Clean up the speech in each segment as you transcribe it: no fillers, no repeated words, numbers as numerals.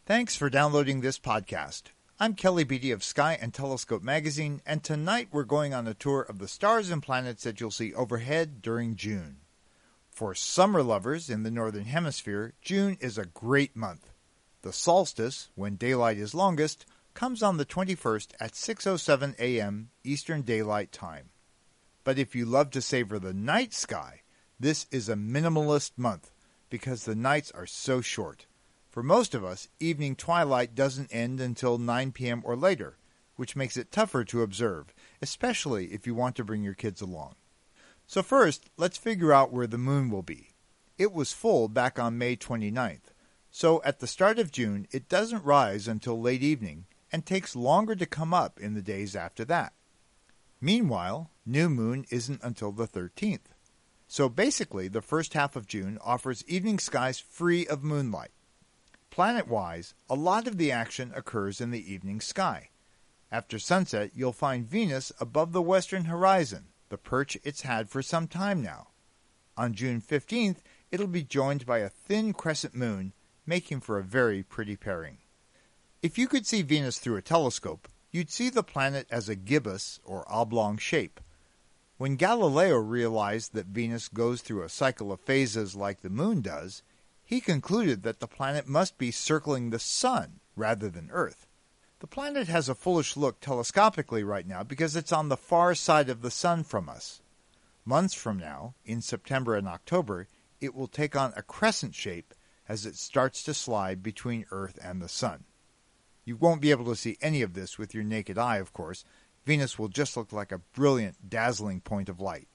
Thanks for downloading this podcast. I'm Kelly Beatty of Sky and Telescope magazine, and tonight we're going on a tour of the stars and planets that you'll see overhead during June. For summer lovers in the Northern Hemisphere, June is a great month. The solstice, when daylight is longest, comes on the 21st at 6:07 a.m. Eastern Daylight Time. But if you love to savor the night sky, this is a minimalist month because the nights are so short. For most of us, evening twilight doesn't end until 9 p.m. or later, which makes it tougher to observe, especially if you want to bring your kids along. So first, let's figure out where the moon will be. It was full back on May 29th, so at the start of June it doesn't rise until late evening and takes longer to come up in the days after that. Meanwhile, new moon isn't until the 13th. So basically, the first half of June offers evening skies free of moonlight. Planet-wise, a lot of the action occurs in the evening sky. After sunset, you'll find Venus above the western horizon, the perch it's had for some time now. On June 15th, it'll be joined by a thin crescent moon, making for a very pretty pairing. If you could see Venus through a telescope, you'd see the planet as a gibbous or oblong shape. When Galileo realized that Venus goes through a cycle of phases like the moon does, he concluded that the planet must be circling the sun rather than Earth. The planet has a foolish look telescopically right now because it's on the far side of the sun from us. Months from now, in September and October, it will take on a crescent shape as it starts to slide between Earth and the sun. You won't be able to see any of this with your naked eye, of course. Venus will just look like a brilliant, dazzling point of light.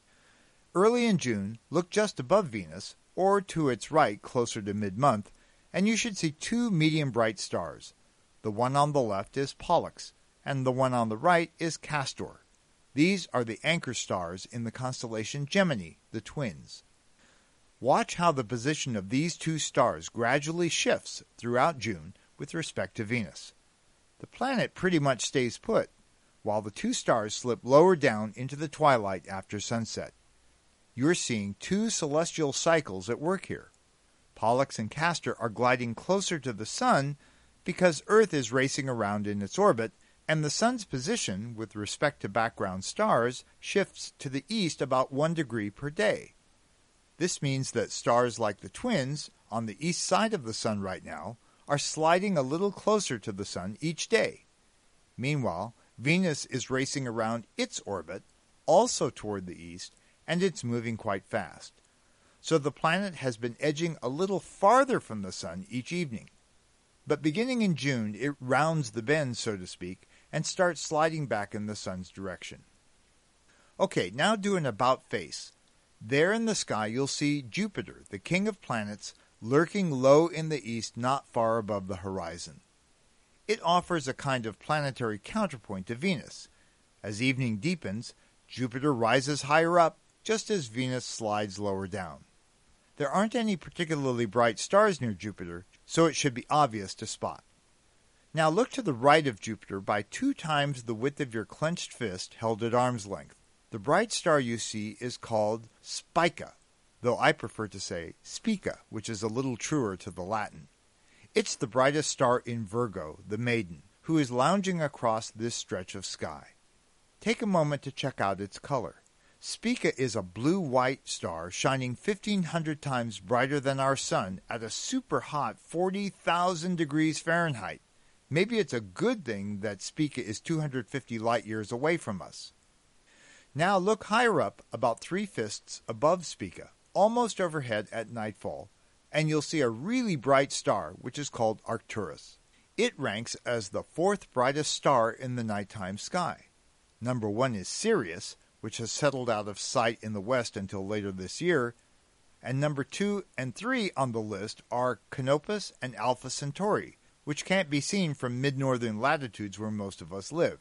Early in June, look just above Venus, or to its right closer to mid-month, and you should see two medium-bright stars. The one on the left is Pollux, and the one on the right is Castor. These are the anchor stars in the constellation Gemini, the twins. Watch how the position of these two stars gradually shifts throughout June with respect to Venus. The planet pretty much stays put, while the two stars slip lower down into the twilight after sunset. You're seeing two celestial cycles at work here. Pollux and Castor are gliding closer to the sun because Earth is racing around in its orbit, and the sun's position with respect to background stars shifts to the east about 1 degree per day. This means that stars like the twins, on the east side of the sun right now, are sliding a little closer to the sun each day. Meanwhile, Venus is racing around its orbit, also toward the east, and it's moving quite fast. So the planet has been edging a little farther from the sun each evening. But beginning in June, it rounds the bend, so to speak, and starts sliding back in the sun's direction. Okay, now do an about face. There in the sky you'll see Jupiter, the king of planets, lurking low in the east not far above the horizon. It offers a kind of planetary counterpoint to Venus. As evening deepens, Jupiter rises higher up, just as Venus slides lower down. There aren't any particularly bright stars near Jupiter, so it should be obvious to spot. Now look to the right of Jupiter by 2 times the width of your clenched fist held at arm's length. The bright star you see is called Spica, though I prefer to say Spica, which is a little truer to the Latin. It's the brightest star in Virgo, the maiden, who is lounging across this stretch of sky. Take a moment to check out its color. Spica is a blue-white star shining 1,500 times brighter than our sun at a super hot 40,000 degrees Fahrenheit. Maybe it's a good thing that Spica is 250 light-years away from us. Now look higher up, about 3 fists above Spica, almost overhead at nightfall, and you'll see a really bright star, which is called Arcturus. It ranks as the 4th brightest star in the nighttime sky. Number 1 is Sirius, which has settled out of sight in the west until later this year, and number 2 and 3 on the list are Canopus and Alpha Centauri, which can't be seen from mid-northern latitudes where most of us live.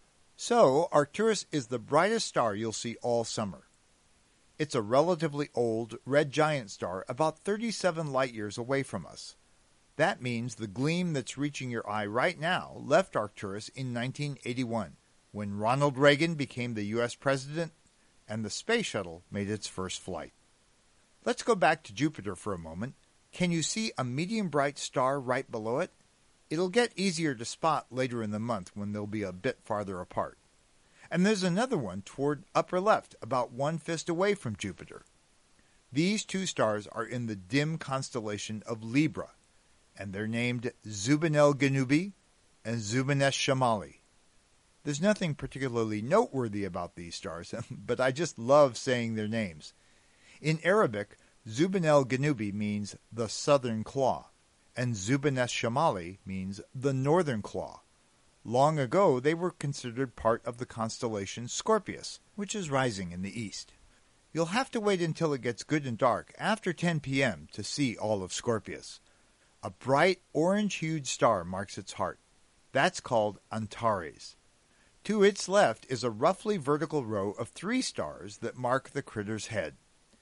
So, Arcturus is the brightest star you'll see all summer. It's a relatively old red giant star about 37 light-years away from us. That means the gleam that's reaching your eye right now left Arcturus in 1981. When Ronald Reagan became the U.S. president and the space shuttle made its first flight. Let's go back to Jupiter for a moment. Can you see a medium bright star right below it? It'll get easier to spot later in the month when they'll be a bit farther apart. And there's another one toward upper left, about 1 fist away from Jupiter. These two stars are in the dim constellation of Libra, and they're named Zubin el-Ganubi and Zubin-esh-Shamali. There's nothing particularly noteworthy about these stars, but I just love saying their names. In Arabic, Zubin el-Ganubi means the southern claw, and Zubin-esh-Shamali means the northern claw. Long ago, they were considered part of the constellation Scorpius, which is rising in the east. You'll have to wait until it gets good and dark after 10 p.m. to see all of Scorpius. A bright orange-hued star marks its heart. That's called Antares. To its left is a roughly vertical row of 3 stars that mark the critter's head.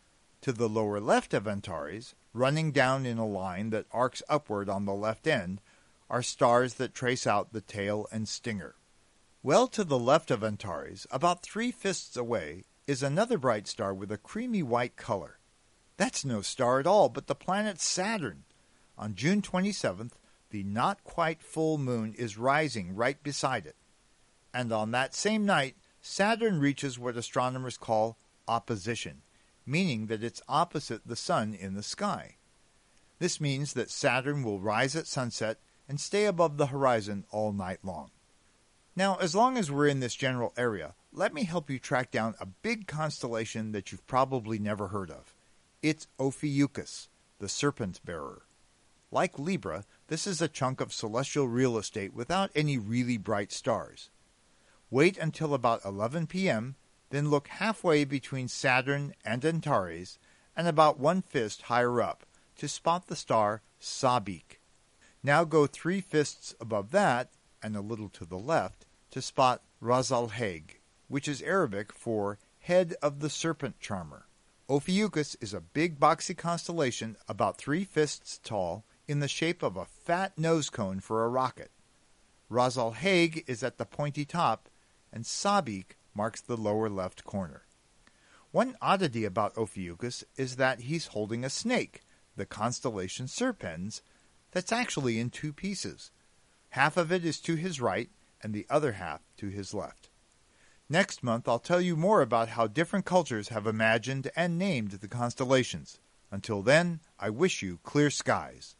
To the lower left of Antares, running down in a line that arcs upward on the left end, are stars that trace out the tail and stinger. Well to the left of Antares, about 3 fists away, is another bright star with a creamy white color. That's no star at all, but the planet Saturn. On June 27th, the not-quite-full moon is rising right beside it. And on that same night, Saturn reaches what astronomers call opposition, meaning that it's opposite the sun in the sky. This means that Saturn will rise at sunset and stay above the horizon all night long. Now, as long as we're in this general area, let me help you track down a big constellation that you've probably never heard of. It's Ophiuchus, the serpent bearer. Like Libra, this is a chunk of celestial real estate without any really bright stars. Wait until about 11 p.m., then look halfway between Saturn and Antares and about 1 fist higher up to spot the star Sabik. Now go 3 fists above that and a little to the left to spot Ras al-Hag, which is Arabic for head of the serpent charmer. Ophiuchus is a big boxy constellation about 3 fists tall in the shape of a fat nose cone for a rocket. Ras al-Hag is at the pointy top, and Sabik marks the lower left corner. One oddity about Ophiuchus is that he's holding a snake, the constellation Serpens, that's actually in 2 pieces. Half of it is to his right, and the other half to his left. Next month, I'll tell you more about how different cultures have imagined and named the constellations. Until then, I wish you clear skies.